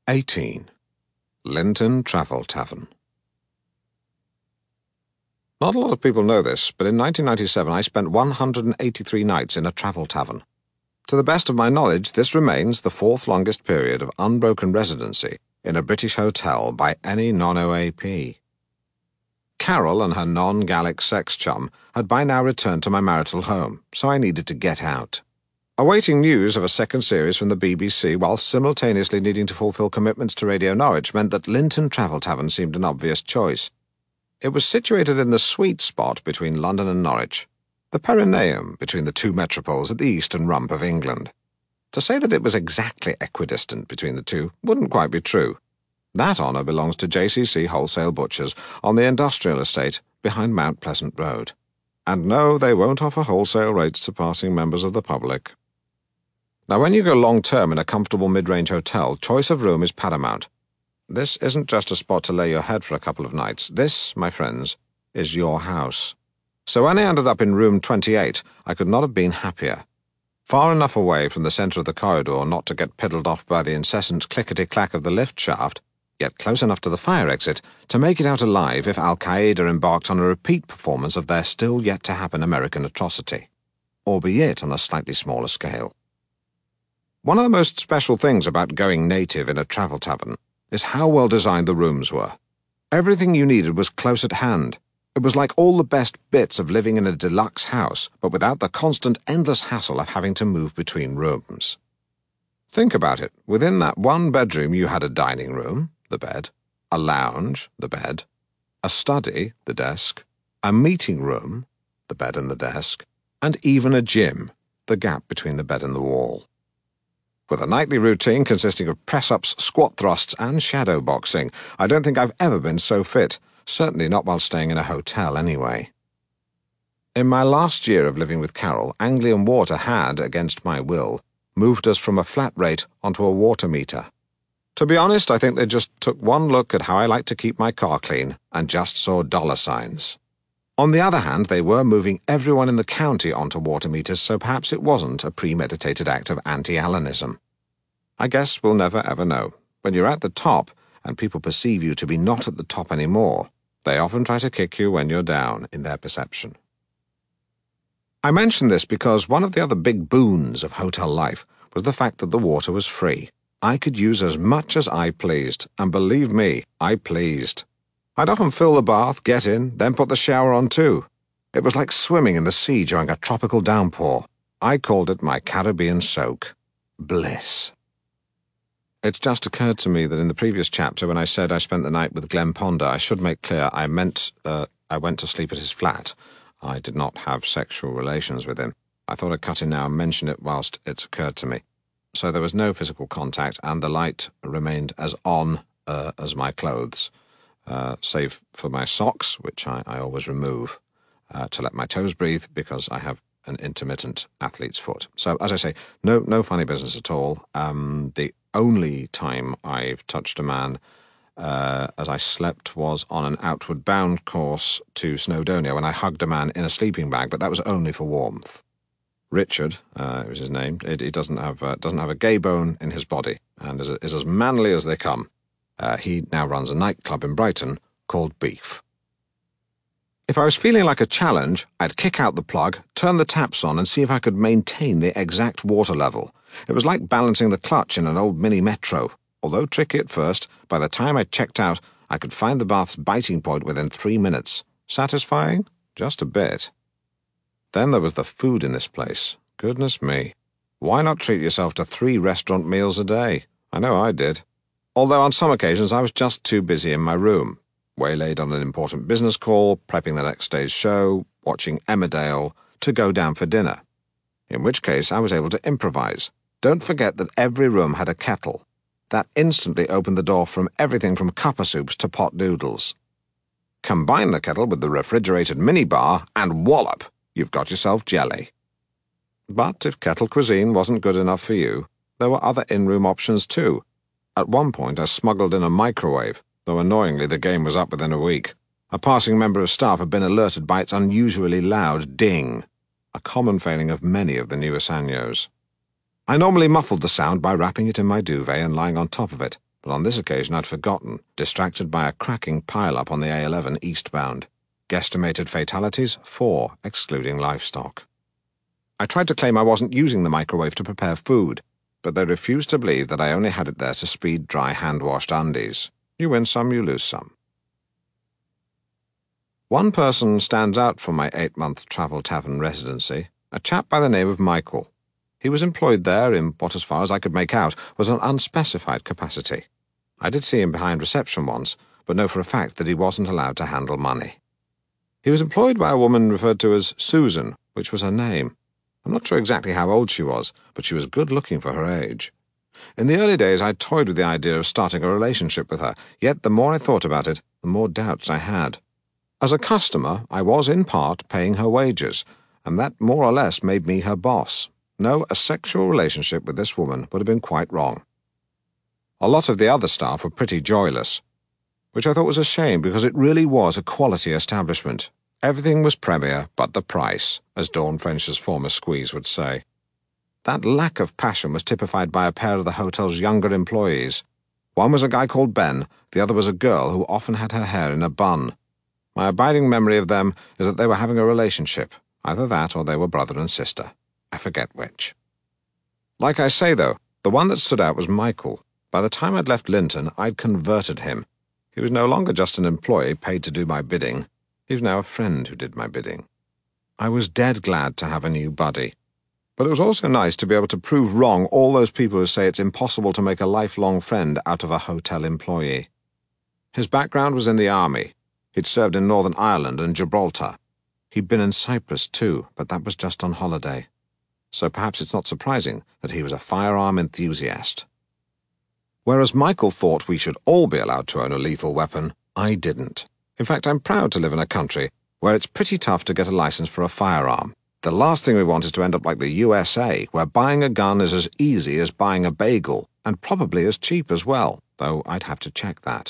18. Linton Travel Tavern. Not a lot of people know this, but in 1997 I spent 183 nights in a travel tavern. To the best of my knowledge, this remains the fourth longest period of unbroken residency in a British hotel by any non-OAP. Carol and her non-Gallic sex chum had by now returned to my marital home, so I needed to get out. Awaiting news of a second series from the BBC while simultaneously needing to fulfil commitments to Radio Norwich meant that Linton Travel Tavern seemed an obvious choice. It was situated in the sweet spot between London and Norwich, the perineum between the two metropoles at the eastern rump of England. To say that it was exactly equidistant between the two wouldn't quite be true. That honour belongs to JCC Wholesale Butchers on the industrial estate behind Mount Pleasant Road. And no, they won't offer wholesale rates to passing members of the public. Now, when you go long-term in a comfortable mid-range hotel, choice of room is paramount. This isn't just a spot to lay your head for a couple of nights. This, my friends, is your house. So when I ended up in room 28, I could not have been happier. Far enough away from the centre of the corridor not to get piddled off by the incessant clickety-clack of the lift shaft, yet close enough to the fire exit to make it out alive if Al-Qaeda embarked on a repeat performance of their still-yet-to-happen American atrocity, albeit on a slightly smaller scale. One of the most special things about going native in a travel tavern is how well designed the rooms were. Everything you needed was close at hand. It was like all the best bits of living in a deluxe house, but without the constant, endless hassle of having to move between rooms. Think about it. Within that one bedroom you had a dining room, the bed, a lounge, the bed, a study, the desk, a meeting room, the bed and the desk, and even a gym, the gap between the bed and the wall. With a nightly routine consisting of press-ups, squat thrusts, and shadow boxing, I don't think I've ever been so fit, certainly not while staying in a hotel anyway. In my last year of living with Carol, Anglian Water had, against my will, moved us from a flat rate onto a water meter. To be honest, I think they just took one look at how I like to keep my car clean and just saw dollar signs. On the other hand, they were moving everyone in the county onto water meters, so perhaps it wasn't a premeditated act of anti-Alanism. I guess we'll never ever know. When you're at the top, and people perceive you to be not at the top anymore, they often try to kick you when you're down in their perception. I mention this because one of the other big boons of hotel life was the fact that the water was free. I could use as much as I pleased, and believe me, I pleased. I'd often fill the bath, get in, then put the shower on too. It was like swimming in the sea during a tropical downpour. I called it my Caribbean soak. Bliss. It's just occurred to me that in the previous chapter, when I said I spent the night with Glenn Ponder, I should make clear I meant I went to sleep at his flat. I did not have sexual relations with him. I thought I'd cut in now and mention it whilst it's occurred to me. So there was no physical contact, and the light remained as on as my clothes. Save for my socks, which I always remove to let my toes breathe because I have an intermittent athlete's foot. So, as I say, no funny business at all. The only time I've touched a man as I slept was on an outward bound course to Snowdonia when I hugged a man in a sleeping bag, but that was only for warmth. Richard was his name. He doesn't have a gay bone in his body and is as manly as they come. He now runs a nightclub in Brighton called Beef. If I was feeling like a challenge, I'd kick out the plug, turn the taps on, and see if I could maintain the exact water level. It was like balancing the clutch in an old mini Metro. Although tricky at first, by the time I checked out, I could find the bath's biting point within 3 minutes. Satisfying? Just a bit. Then there was the food in this place. Goodness me. Why not treat yourself to 3 restaurant meals a day? I know I did. Although on some occasions I was just too busy in my room, waylaid on an important business call, prepping the next day's show, watching Emmerdale, to go down for dinner. In which case I was able to improvise. Don't forget that every room had a kettle. That instantly opened the door from everything from cuppa soups to pot noodles. Combine the kettle with the refrigerated minibar and wallop, you've got yourself jelly. But if kettle cuisine wasn't good enough for you, there were other in-room options too. At one point I smuggled in a microwave, though annoyingly the game was up within a week. A passing member of staff had been alerted by its unusually loud ding, a common failing of many of the newer Sanyos. I normally muffled the sound by wrapping it in my duvet and lying on top of it, but on this occasion I'd forgotten, distracted by a cracking pile-up on the A11 eastbound. Guesstimated fatalities, 4, excluding livestock. I tried to claim I wasn't using the microwave to prepare food, but they refused to believe that I only had it there to speed dry hand-washed undies. You win some, you lose some. One person stands out from my 8-month travel tavern residency, a chap by the name of Michael. He was employed there in what, as far as I could make out, was an unspecified capacity. I did see him behind reception once, but know for a fact that he wasn't allowed to handle money. He was employed by a woman referred to as Susan, which was her name. I'm not sure exactly how old she was, but she was good-looking for her age. In the early days I toyed with the idea of starting a relationship with her, yet the more I thought about it, the more doubts I had. As a customer, I was in part paying her wages, and that more or less made me her boss. No, a sexual relationship with this woman would have been quite wrong. A lot of the other staff were pretty joyless, which I thought was a shame because it really was a quality establishment. Everything was premier but the price, as Dawn French's former squeeze would say. That lack of passion was typified by a pair of the hotel's younger employees. One was a guy called Ben, the other was a girl who often had her hair in a bun. My abiding memory of them is that they were having a relationship, either that or they were brother and sister. I forget which. Like I say, though, the one that stood out was Michael. By the time I'd left Linton, I'd converted him. He was no longer just an employee paid to do my bidding. He was now a friend who did my bidding. I was dead glad to have a new buddy. But it was also nice to be able to prove wrong all those people who say it's impossible to make a lifelong friend out of a hotel employee. His background was in the army. He'd served in Northern Ireland and Gibraltar. He'd been in Cyprus too, but that was just on holiday. So perhaps it's not surprising that he was a firearm enthusiast. Whereas Michael thought we should all be allowed to own a lethal weapon, I didn't. In fact, I'm proud to live in a country where it's pretty tough to get a license for a firearm. The last thing we want is to end up like the USA, where buying a gun is as easy as buying a bagel, and probably as cheap as well, though I'd have to check that.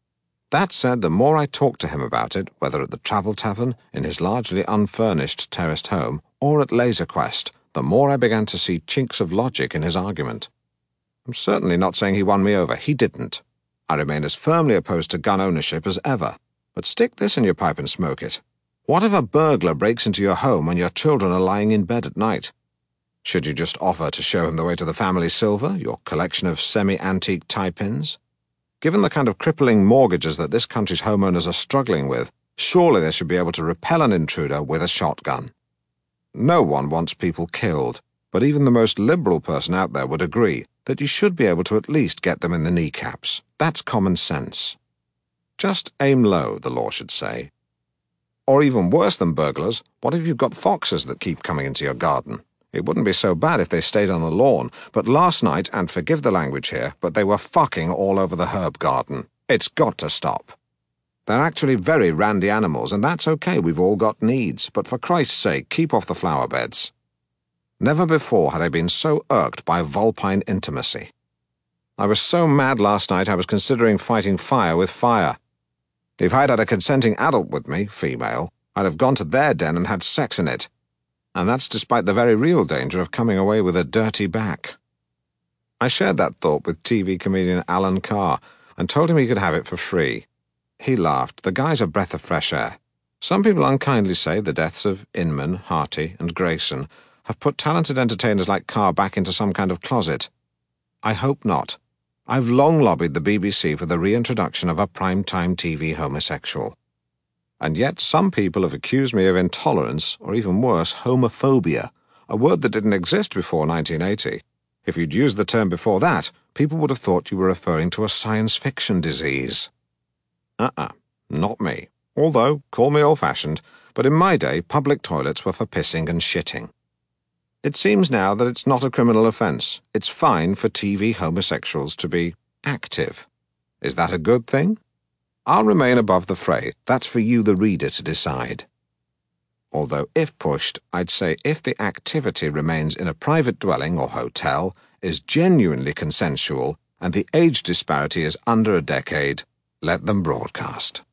That said, the more I talked to him about it, whether at the Travel Tavern, in his largely unfurnished terraced home, or at Laser Quest, the more I began to see chinks of logic in his argument. I'm certainly not saying he won me over. He didn't. I remain as firmly opposed to gun ownership as ever. But stick this in your pipe and smoke it. What if a burglar breaks into your home when your children are lying in bed at night? Should you just offer to show him the way to the family silver, your collection of semi-antique tie pins? Given the kind of crippling mortgages that this country's homeowners are struggling with, surely they should be able to repel an intruder with a shotgun. No one wants people killed, but even the most liberal person out there would agree that you should be able to at least get them in the kneecaps. That's common sense. Just aim low, the law should say. Or even worse than burglars, what if you've got foxes that keep coming into your garden? It wouldn't be so bad if they stayed on the lawn, but last night, and forgive the language here, but they were fucking all over the herb garden. It's got to stop. They're actually very randy animals, and that's okay, we've all got needs, but for Christ's sake, keep off the flower beds. Never before had I been so irked by vulpine intimacy. I was so mad last night I was considering fighting fire with fire. If I'd had a consenting adult with me, female, I'd have gone to their den and had sex in it. And that's despite the very real danger of coming away with a dirty back. I shared that thought with TV comedian Alan Carr and told him he could have it for free. He laughed. The guy's a breath of fresh air. Some people unkindly say the deaths of Inman, Harty, and Grayson have put talented entertainers like Carr back into some kind of closet. I hope not. I've long lobbied the BBC for the reintroduction of a primetime TV homosexual. And yet some people have accused me of intolerance, or even worse, homophobia, a word that didn't exist before 1980. If you'd used the term before that, people would have thought you were referring to a science fiction disease. Not me. Although, call me old-fashioned, but in my day, public toilets were for pissing and shitting. It seems now that it's not a criminal offence. It's fine for TV homosexuals to be active. Is that a good thing? I'll remain above the fray. That's for you, the reader, to decide. Although, if pushed, I'd say if the activity remains in a private dwelling or hotel, is genuinely consensual, and the age disparity is under a decade, let them broadcast.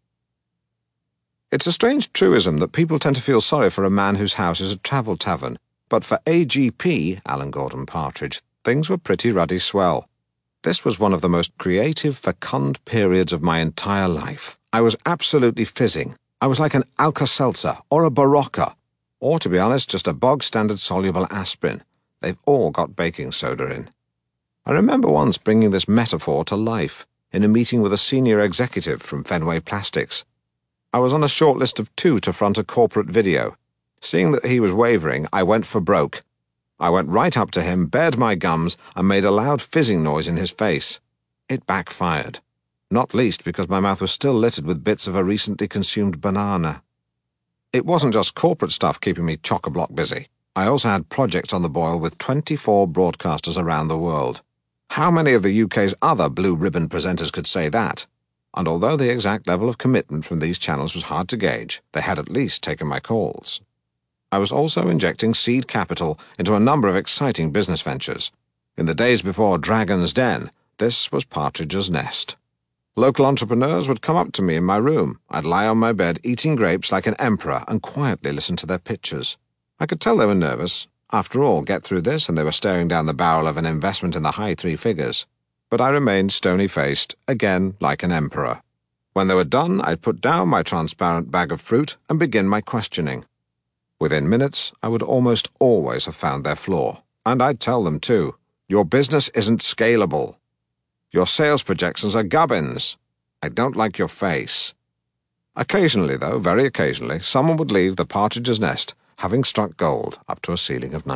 It's a strange truism that people tend to feel sorry for a man whose house is a travel tavern, but for AGP, Alan Gordon Partridge, things were pretty ruddy swell. This was one of the most creative, fecund periods of my entire life. I was absolutely fizzing. I was like an Alka-Seltzer or a Barocca, or, to be honest, just a bog-standard soluble aspirin. They've all got baking soda in. I remember once bringing this metaphor to life in a meeting with a senior executive from Fenway Plastics. I was on a short list of 2 to front a corporate video. Seeing that he was wavering, I went for broke. I went right up to him, bared my gums, and made a loud fizzing noise in his face. It backfired, not least because my mouth was still littered with bits of a recently consumed banana. It wasn't just corporate stuff keeping me chock-a-block busy. I also had projects on the boil with 24 broadcasters around the world. How many of the UK's other blue-ribbon presenters could say that? And although the exact level of commitment from these channels was hard to gauge, they had at least taken my calls. I was also injecting seed capital into a number of exciting business ventures. In the days before Dragon's Den, this was Partridge's Nest. Local entrepreneurs would come up to me in my room. I'd lie on my bed eating grapes like an emperor and quietly listen to their pitches. I could tell they were nervous. After all, get through this and they were staring down the barrel of an investment in the high 3 figures. But I remained stony-faced, again like an emperor. When they were done, I'd put down my transparent bag of fruit and begin my questioning. Within minutes, I would almost always have found their flaw. And I'd tell them too, your business isn't scalable. Your sales projections are gubbins. I don't like your face. Occasionally, though, very occasionally, someone would leave the Partridge's Nest, having struck gold up to a ceiling of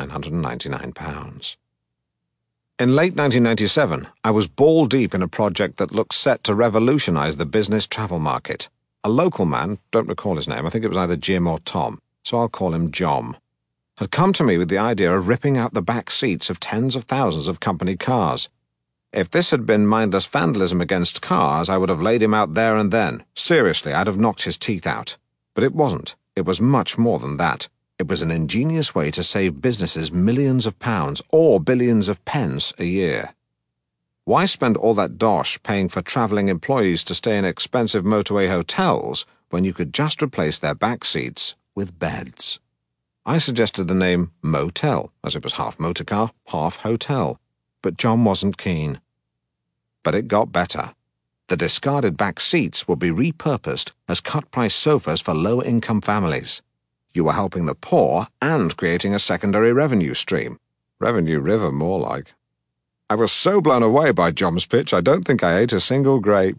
£999. In late 1997, I was ball deep in a project that looked set to revolutionize the business travel market. A local man, don't recall his name, I think it was either Jim or Tom, so I'll call him Jom, had come to me with the idea of ripping out the back seats of tens of thousands of company cars. If this had been mindless vandalism against cars, I would have laid him out there and then. Seriously, I'd have knocked his teeth out. But it wasn't. It was much more than that. It was an ingenious way to save businesses millions of pounds or billions of pence a year. Why spend all that dosh paying for travelling employees to stay in expensive motorway hotels when you could just replace their back seats with beds? I suggested the name Motel, as it was half motorcar, half hotel, but John wasn't keen. But it got better. The discarded back seats would be repurposed as cut-price sofas for low-income families. You were helping the poor and creating a secondary revenue stream. Revenue river, more like. I was so blown away by Jom's pitch, I don't think I ate a single grape.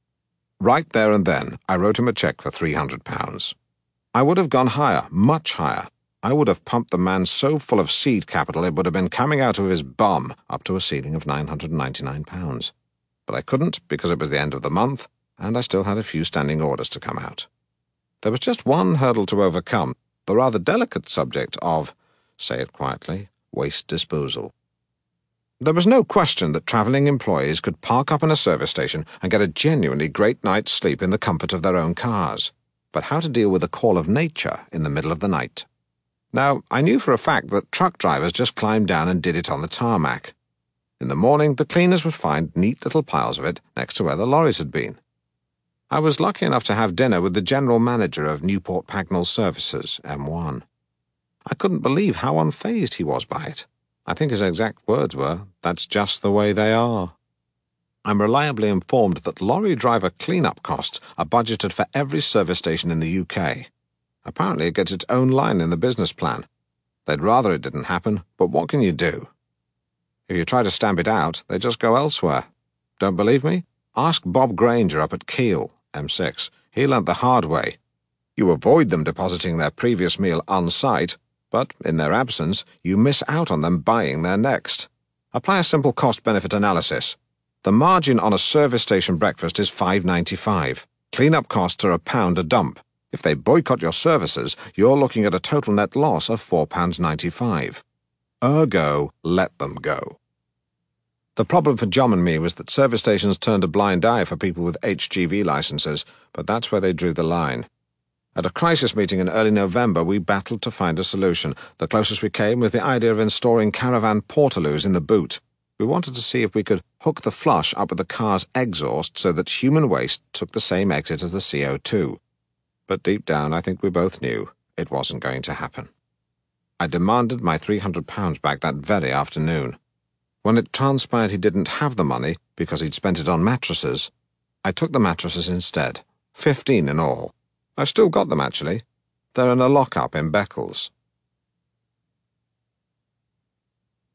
Right there and then, I wrote him a cheque for £300. I would have gone higher, much higher. I would have pumped the man so full of seed capital it would have been coming out of his bum up to a ceiling of £999. But I couldn't because it was the end of the month, and I still had a few standing orders to come out. There was just one hurdle to overcome, the rather delicate subject of, say it quietly, waste disposal. There was no question that travelling employees could park up in a service station and get a genuinely great night's sleep in the comfort of their own cars. But how to deal with the call of nature in the middle of the night? Now, I knew for a fact that truck drivers just climbed down and did it on the tarmac. In the morning, the cleaners would find neat little piles of it next to where the lorries had been. I was lucky enough to have dinner with the general manager of Newport Pagnell Services, M1. I couldn't believe how unfazed he was by it. I think his exact words were, "That's just the way they are." I'm reliably informed that lorry driver clean-up costs are budgeted for every service station in the UK. Apparently it gets its own line in the business plan. They'd rather it didn't happen, but what can you do? If you try to stamp it out, they just go elsewhere. Don't believe me? Ask Bob Granger up at Keele, M6. He learnt the hard way. You avoid them depositing their previous meal on-site, but in their absence, you miss out on them buying their next. Apply a simple cost-benefit analysis. The margin on a service station breakfast is £5.95. Clean-up costs are £1 a dump. If they boycott your services, you're looking at a total net loss of £4.95. Ergo, let them go. The problem for John and me was that service stations turned a blind eye for people with HGV licenses, but that's where they drew the line. At a crisis meeting in early November, we battled to find a solution. The closest we came was the idea of installing caravan portaloos in the boot. We wanted to see if we could hook the flush up with the car's exhaust so that human waste took the same exit as the CO2. But deep down, I think we both knew it wasn't going to happen. I demanded my £300 back that very afternoon. When it transpired he didn't have the money because he'd spent it on mattresses, I took the mattresses instead. 15 in all. I've still got them, actually. They're in a lock-up in Beccles.